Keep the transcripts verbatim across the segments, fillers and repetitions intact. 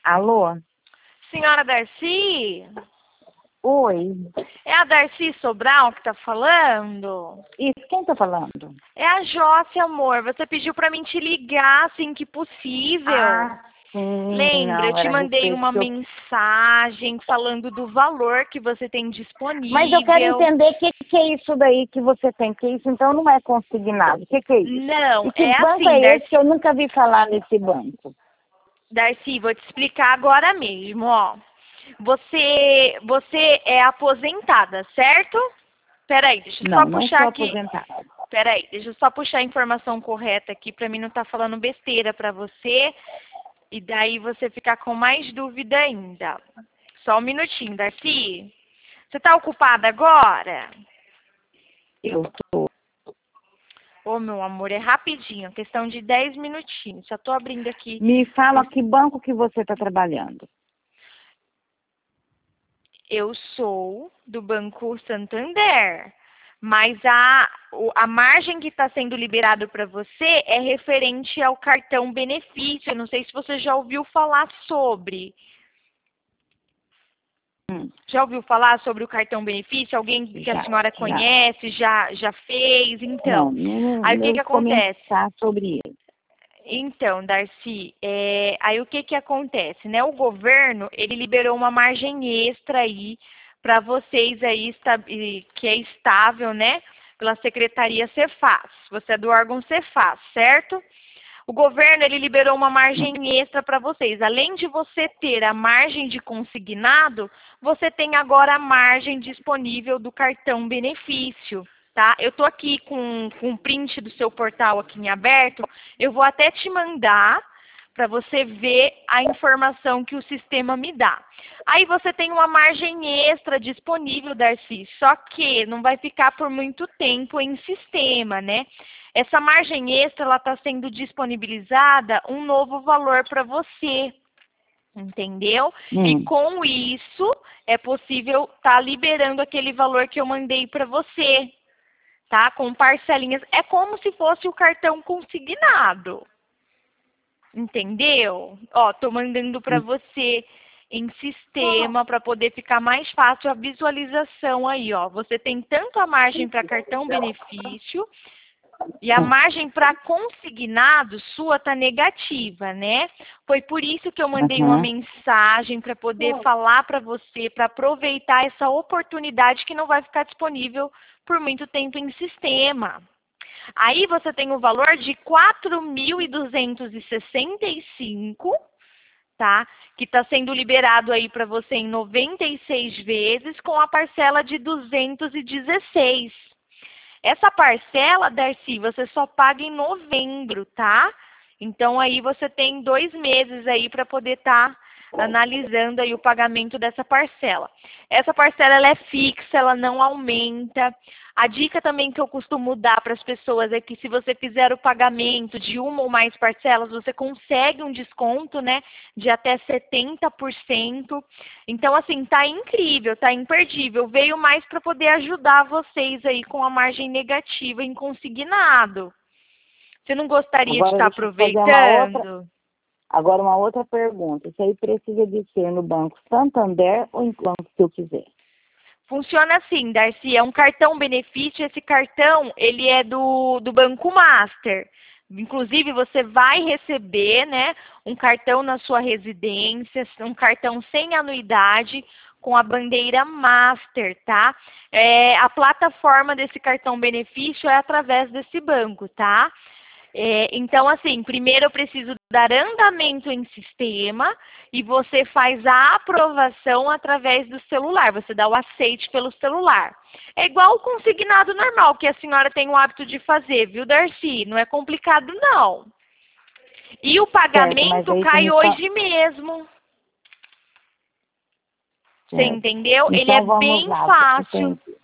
Alô? Senhora Darcy? Oi. É a Darcy Sobral que tá falando? Isso, quem tá falando? É a Josse, amor. Você pediu pra mim te ligar assim que possível. Ah, sim. Lembra? Eu Não, te era a mandei respeito uma que eu... mensagem falando do valor que você tem disponível. Mas eu quero entender o que, que é isso daí que você tem, que isso então não é consignado. O que, que é isso? Não, E que é banco assim, é Darcy. esse que eu nunca vi falar nesse banco? Darcy, vou te explicar agora mesmo, ó. Você, você é aposentada, certo? Peraí, deixa eu Não, só não puxar sou aqui. aposentada. Peraí, deixa eu só puxar a informação correta aqui pra mim não estar falando besteira pra você. E daí você ficar com mais dúvida ainda. Só um minutinho, Darcy. Você tá ocupada agora? Eu tô. Ô, meu amor, é rapidinho, questão de dez minutinhos. Só tô abrindo aqui. Me fala que banco que você está trabalhando. Eu sou do Banco Santander, mas a, o- a margem que está sendo liberado para você é referente ao cartão benefício. Eu não sei se você já ouviu falar sobre. Hum, Já ouviu falar sobre o cartão benefício? Alguém que a já, senhora já. conhece, já, já fez? Não, Então, não, aí o que eu que acontece? comentar sobre ele. Então, Darcy, é, aí o que que acontece, né? O governo, ele liberou uma margem extra aí para vocês aí, esta- e- que é estável, né? Pela Secretaria Cefaz. Você é do órgão Cefaz, certo? O governo, ele liberou uma Hum, margem extra para vocês. Além de você ter a margem de consignado, você tem agora a margem disponível do cartão benefício. Tá? Eu estou aqui com, com um print do seu portal aqui em aberto. Eu vou até te mandar para você ver a informação que o sistema me dá. Aí você tem uma margem extra disponível, Darcy, só que não vai ficar por muito tempo em sistema, né? Essa margem extra, ela está sendo disponibilizada um novo valor para você, entendeu? E hum. com isso, é possível estar tá liberando aquele valor que eu mandei para você, tá? Com parcelinhas. É como se fosse o cartão consignado. Entendeu? Ó, tô mandando para você em sistema para poder ficar mais fácil a visualização aí, ó. Você tem tanto a margem para cartão benefício e a margem para consignado sua tá negativa, né? Foi por isso que eu mandei uma Uhum. mensagem para poder falar para você, para aproveitar essa oportunidade que não vai ficar disponível por muito tempo em sistema. Aí você tem o valor de quatro mil duzentos e sessenta e cinco, tá? Que está sendo liberado aí para você em noventa e seis vezes com a parcela de duzentos e dezesseis. Essa parcela, Darcy, você só paga em novembro, tá? Então aí você tem dois meses aí para poder estar tá analisando aí o pagamento dessa parcela. Essa parcela ela é fixa, ela não aumenta. A dica também que eu costumo dar para as pessoas é que se você fizer o pagamento de uma ou mais parcelas, você consegue um desconto, né, de até setenta por cento. Então, assim, tá incrível, tá imperdível. Veio mais para poder ajudar vocês aí com a margem negativa em consignado. Você não gostaria de Agora estar deixa eu fazer uma outra, aproveitando? agora uma outra pergunta. Isso aí precisa de ser no Banco Santander ou em banco que eu quiser? Funciona assim, Darcy, é um cartão benefício, esse cartão, ele é do, do Banco Master. Inclusive, você vai receber, né, um cartão na sua residência, um cartão sem anuidade, com a bandeira Master, tá? É, a plataforma desse cartão benefício é através desse banco, tá? É, então, assim, primeiro eu preciso dar andamento em sistema e você faz a aprovação através do celular. Você dá o aceite pelo celular. É igual o consignado normal que a senhora tem o hábito de fazer, viu, Darcy? Não é complicado, não. E o Certo, mas pagamento aí você cai me fala. hoje mesmo. Você Certo. entendeu? Ele é Então vamos bem lá. fácil. Entendi.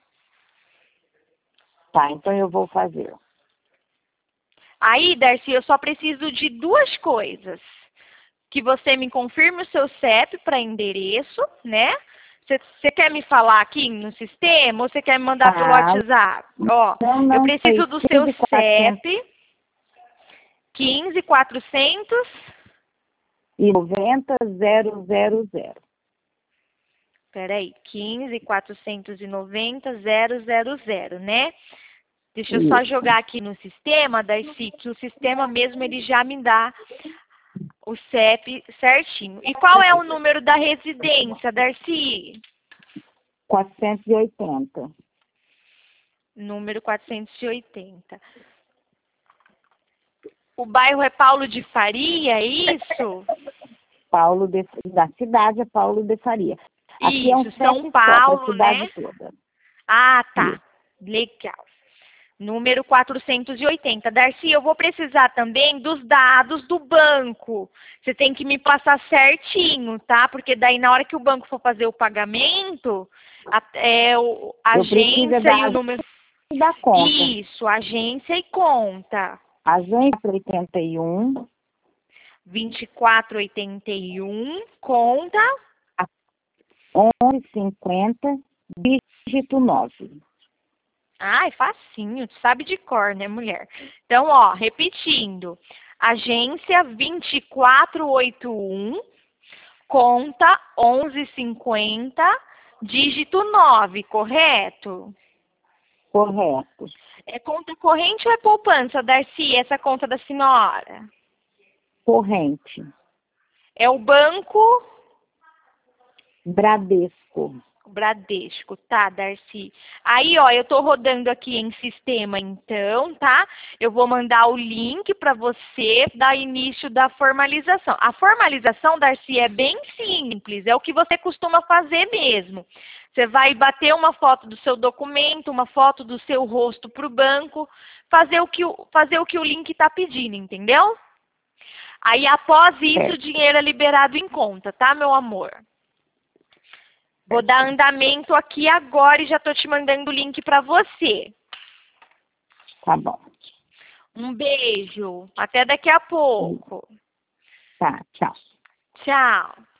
Tá, então eu vou fazer. Aí, Darcy, eu só preciso de duas coisas. Que você me confirme o seu C E P para endereço, né? Você quer me falar aqui no sistema ou você quer me mandar pelo Ah, WhatsApp? Ó, não, eu não, foi preciso do seu quinze mil e quatrocentos. C E P, quinze mil e quatrocentos. e noventa zero zero zero. Peraí, quinze, quatrocentos e noventa, zero zero zero, né? Deixa eu só jogar aqui no sistema, Darcy, que o sistema mesmo ele já me dá o C E P certinho. E qual é o número da residência, Darcy? quatrocentos e oitenta. Número quatrocentos e oitenta. O bairro é Paulo de Faria, é isso? Paulo de, da cidade é Paulo de Faria. Aqui Isso, é um São Paulo, né? toda. Ah, tá. Legal. Número quatrocentos e oitenta. Darcy, eu vou precisar também dos dados do banco. Você tem que me passar certinho, tá? Porque daí na hora que o banco for fazer o pagamento, a, é, o, a agência da, e o número... da conta. Isso, agência e conta. Agência oitenta e um. vinte e quatro oitenta e um, conta... onze cinquenta, dígito nove. Ai, facinho, tu sabe de cor, né, mulher? Então, ó, repetindo. Agência vinte e quatro oitenta e um, conta onze cinquenta, dígito nove, correto? Correto. É conta corrente ou é poupança, Darcy, essa conta da senhora? Corrente. É o banco... Bradesco. Bradesco, tá, Darcy? Aí, ó, eu tô rodando aqui em sistema, então, tá? Eu vou mandar o link para você dar início da formalização. A formalização, Darcy, é bem simples, é o que você costuma fazer mesmo. Você vai bater uma foto do seu documento, uma foto do seu rosto para o banco, fazer o que o, fazer o que o link está pedindo, entendeu? Aí, após isso, É. o dinheiro é liberado em conta, tá, meu amor? Vou dar andamento aqui agora e já tô te mandando o link para você. Tá bom. Um beijo. Até daqui a pouco. Tá, tchau. Tchau.